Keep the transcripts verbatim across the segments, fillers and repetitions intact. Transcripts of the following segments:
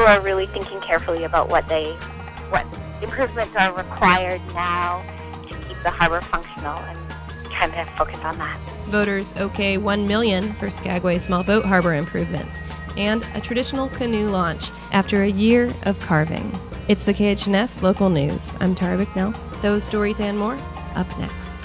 people are really thinking carefully about what they, what improvements are required now to keep the harbor functional, and trying to focus on that. Voters okay one million dollars for Skagway small boat harbor improvements and a traditional canoe launch after a year of carving. It's the K H N S Local News. I'm Tara Bicknell. Those stories and more up next.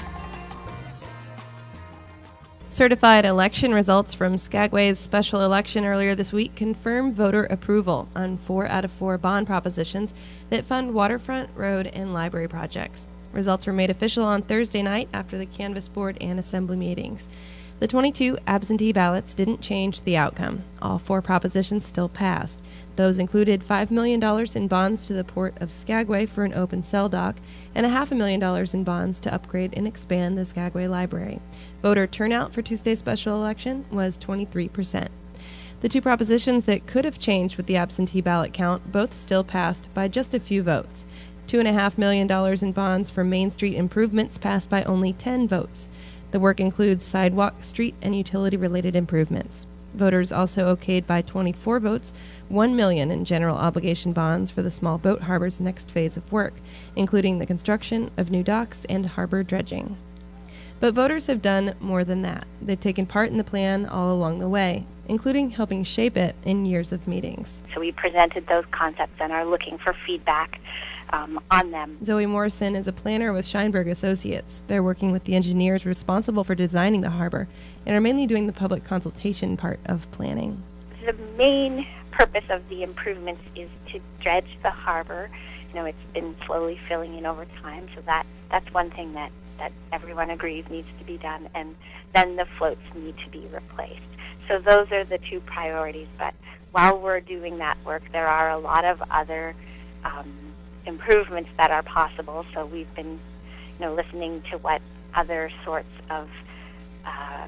Certified election results from Skagway's special election earlier this week confirm voter approval on four out of four bond propositions that fund waterfront, road, and library projects. Results were made official on Thursday night after the Canvass Board and Assembly meetings. The twenty-two absentee ballots didn't change the outcome. All four propositions still passed. Those included five million dollars in bonds to the Port of Skagway for an open cell dock and a half a million dollars in bonds to upgrade and expand the Skagway Library. Voter turnout for Tuesday's special election was twenty-three percent. The two propositions that could have changed with the absentee ballot count both still passed by just a few votes. Two and a half million dollars in bonds for Main Street improvements passed by only ten votes. The work includes sidewalk, street, and utility-related improvements. Voters also okayed by twenty-four votes one million dollars in general obligation bonds for the small boat harbor's next phase of work, including the construction of new docks and harbor dredging. But voters have done more than that. They've taken part in the plan all along the way, including helping shape it in years of meetings. So we presented those concepts and are looking for feedback um, on them. Zoe Morrison is a planner with Scheinberg Associates. They're working with the engineers responsible for designing the harbor and are mainly doing the public consultation part of planning. The main purpose of the improvements is to dredge the harbor. You know, it's been slowly filling in over time, so that that's one thing that, that everyone agrees needs to be done, and then the floats need to be replaced. So those are the two priorities, but while we're doing that work, there are a lot of other um, improvements that are possible. So we've been, you know, listening to what other sorts of uh,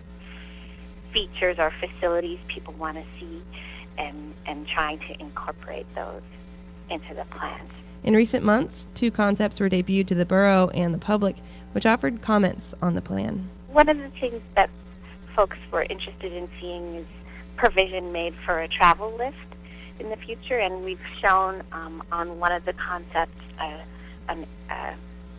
features or facilities people want to see, and, and trying to incorporate those into the plans. In recent months, two concepts were debuted to the borough and the public, which offered comments on the plan. One of the things that folks were interested in seeing is provision made for a travel lift in the future, and we've shown um, on one of the concepts uh, an, uh,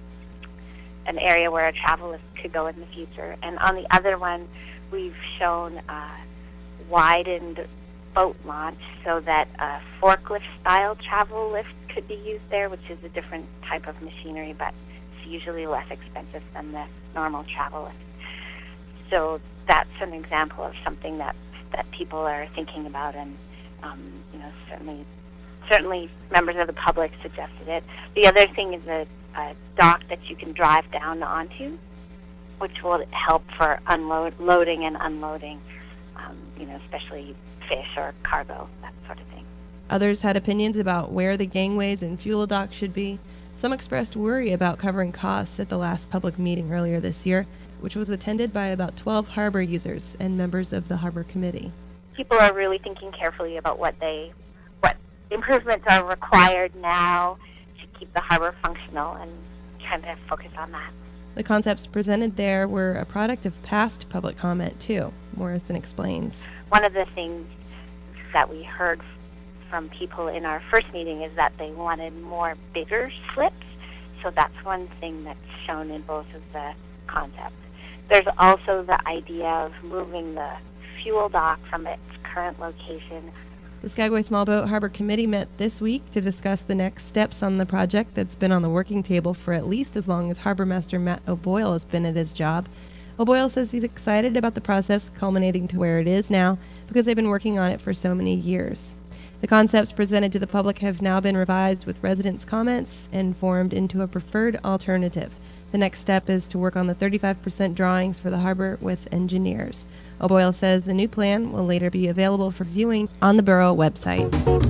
an area where a travel lift could go in the future, and on the other one we've shown uh, widened boat launch so that a forklift-style travel lift could be used there, which is a different type of machinery, but it's usually less expensive than the normal travel lift. So that's an example of something that that people are thinking about, and um, you know, certainly, certainly members of the public suggested it. The other thing is a, a dock that you can drive down onto, which will help for unload, loading and unloading, um, you know, especially fish or cargo, that sort of thing. Others had opinions about where the gangways and fuel docks should be. Some expressed worry about covering costs at the last public meeting earlier this year, which was attended by about twelve harbor users and members of the harbor committee. People are really thinking carefully about what they, what improvements are required now to keep the harbor functional, and trying to focus on that. The concepts presented there were a product of past public comment, too. Morrison explains. One of the things that we heard from people in our first meeting is that they wanted more bigger slips, so that's one thing that's shown in both of the concepts. There's also the idea of moving the fuel dock from its current location. The Skagway Small Boat Harbor Committee met this week to discuss the next steps on the project that's been on the working table for at least as long as Harbor Master Matt O'Boyle has been at his job. O'Boyle says he's excited about the process culminating to where it is now because they've been working on it for so many years. The concepts presented to the public have now been revised with residents' comments and formed into a preferred alternative. The next step is to work on the thirty-five percent drawings for the harbor with engineers. O'Boyle says the new plan will later be available for viewing on the borough website.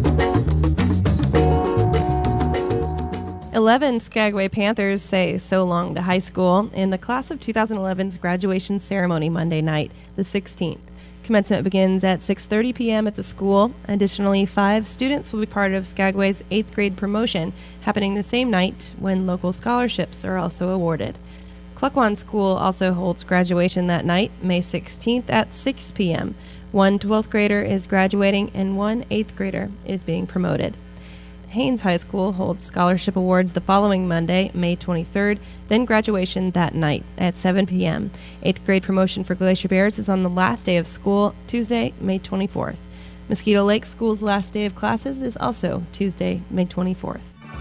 Eleven Skagway Panthers say so long to high school in the class of twenty eleven's graduation ceremony Monday night, the sixteenth. Commencement begins at six thirty p.m. at the school. Additionally, five students will be part of Skagway's eighth grade promotion, happening the same night when local scholarships are also awarded. Klukwan School also holds graduation that night, May sixteenth at six p.m. One twelfth grader is graduating, and one eighth grader is being promoted. Haynes High School holds scholarship awards the following Monday, May twenty-third, then graduation that night at seven p.m. eighth grade promotion for Glacier Bears is on the last day of school, Tuesday, May twenty-fourth. Mosquito Lake School's last day of classes is also Tuesday, May twenty-fourth.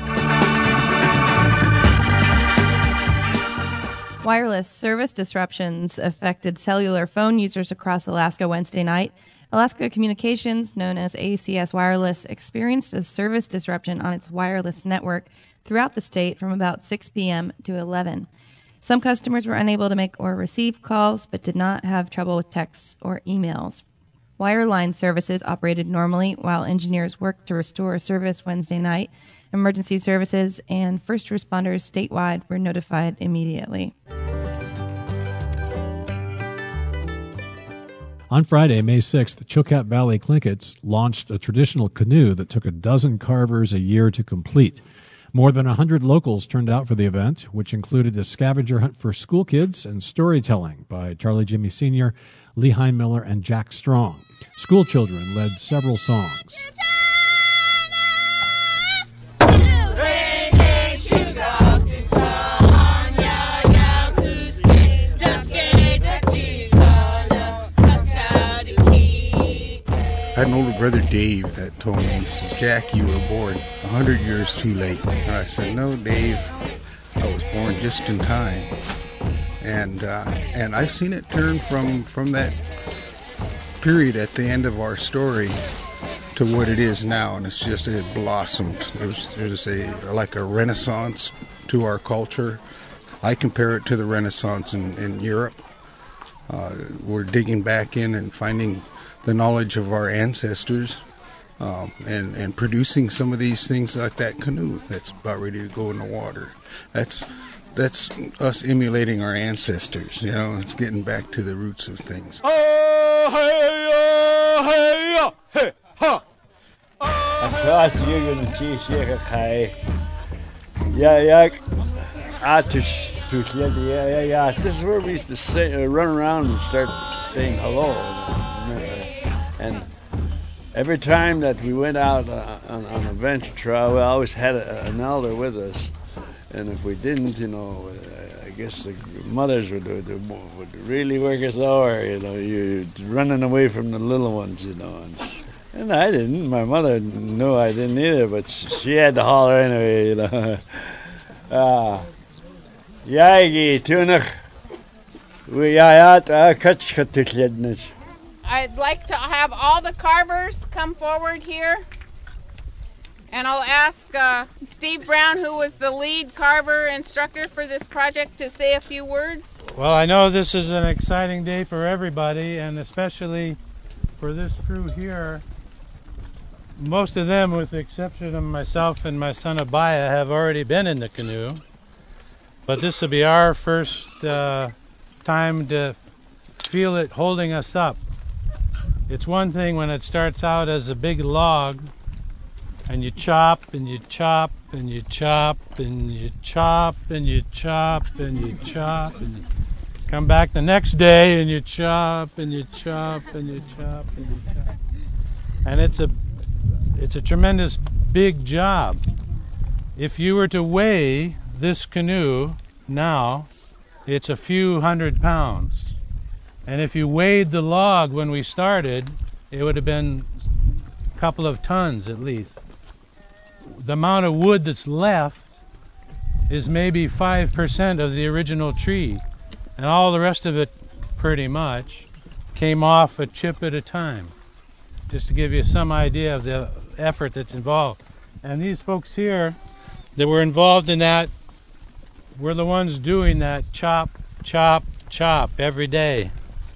Wireless service disruptions affected cellular phone users across Alaska Wednesday night. Alaska Communications, known as A C S Wireless, experienced a service disruption on its wireless network throughout the state from about six p.m. to eleven. Some customers were unable to make or receive calls, but did not have trouble with texts or emails. Wireline services operated normally while engineers worked to restore service Wednesday night. Emergency services and first responders statewide were notified immediately. On Friday, May sixth, the Chilkat Valley Clinkets launched a traditional canoe that took a dozen carvers a year to complete. More than one hundred locals turned out for the event, which included a scavenger hunt for school kids and storytelling by Charlie Jimmy Senior, Lehigh Miller, and Jack Strong. School children led several songs. I had an older brother, Dave, that told me, he says, Jack, you were born one hundred years too late. And I said, no, Dave, I was born just in time. And uh, and I've seen it turn from, from that period at the end of our story to what it is now, and it's just, it blossomed. There's, there's a, like a renaissance to our culture. I compare it to the Renaissance in, in Europe. Uh, we're digging back in and finding the knowledge of our ancestors, um, and, and producing some of these things like that canoe that's about ready to go in the water. That's that's us emulating our ancestors, you know, it's getting back to the roots of things. Oh, hey, oh, hey, oh, hey, ha. Across you going to see Shaka Kai. Yeah, yeah. Atish to yeah, yeah, yeah. This is where we used to say, uh, run around and start saying hello. And every time that we went out uh, on, on a venture trail, we always had a, an elder with us. And if we didn't, you know, uh, I guess the mothers would, would, would really work us over, you know, you running away from the little ones, you know. And, and I didn't. My mother knew I didn't either, but she had to holler anyway, you know. uh, Yagi, tunach, we yayat a kachkatiklednich. I'd like to have all the carvers come forward here. And I'll ask uh, Steve Brown, who was the lead carver instructor for this project, to say a few words. Well, I know this is an exciting day for everybody, and especially for this crew here. Most of them, with the exception of myself and my son Abaya, have already been in the canoe. But this will be our first uh, time to feel it holding us up. It's one thing when it starts out as a big log, and you chop and you chop and you chop and you chop and you chop and you chop and you come back the next day and you chop and you chop and you chop and you chop. And it's a it's a tremendous big job. If you were to weigh this canoe now, it's a few hundred pounds. And if you weighed the log when we started, it would have been a couple of tons at least. The amount of wood that's left is maybe five percent of the original tree, and all the rest of it pretty much came off a chip at a time, just to give you some idea of the effort that's involved. And these folks here that were involved in that were the ones doing that chop, chop, chop every day.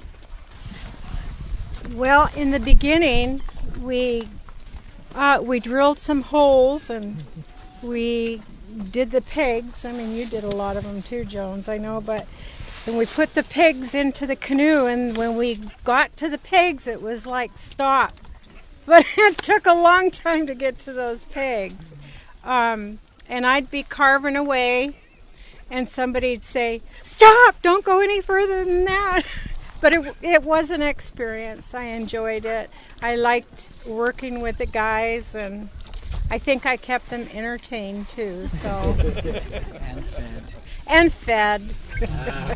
Well, in the beginning, we uh, we drilled some holes and we did the pegs. I mean, you did a lot of them too, Jones, I know, but and we put the pegs into the canoe, and when we got to the pegs, it was like stop. But it took a long time to get to those pegs. Um, and I'd be carving away, and somebody'd say, stop, don't go any further than that. but it, it was an experience. I enjoyed it. I liked working with the guys, and I think I kept them entertained too. So and fed. And fed. Uh.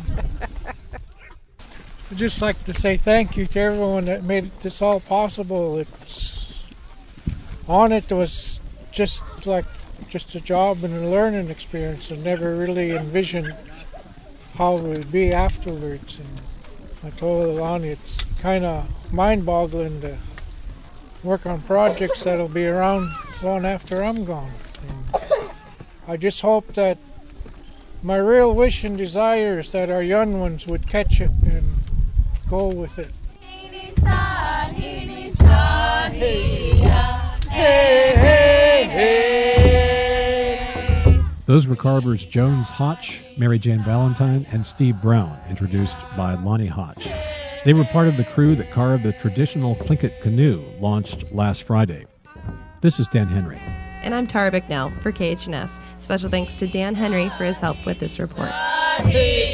I'd just like to say thank you to everyone that made this all possible. It's on it was just like just a job and a learning experience, and never really envisioned how it would be afterwards. And I told Lonnie it's kind of mind-boggling to work on projects that'll be around long after I'm gone. And I just hope that my real wish and desire is that our young ones would catch it and go with it. Those were carvers Jones Hotch, Mary Jane Valentine, and Steve Brown, introduced by Lonnie Hotch. They were part of the crew that carved the traditional Tlingit canoe launched last Friday. This is Dan Henry. And I'm Tara Bicknell for K H N S. Special thanks to Dan Henry for his help with this report.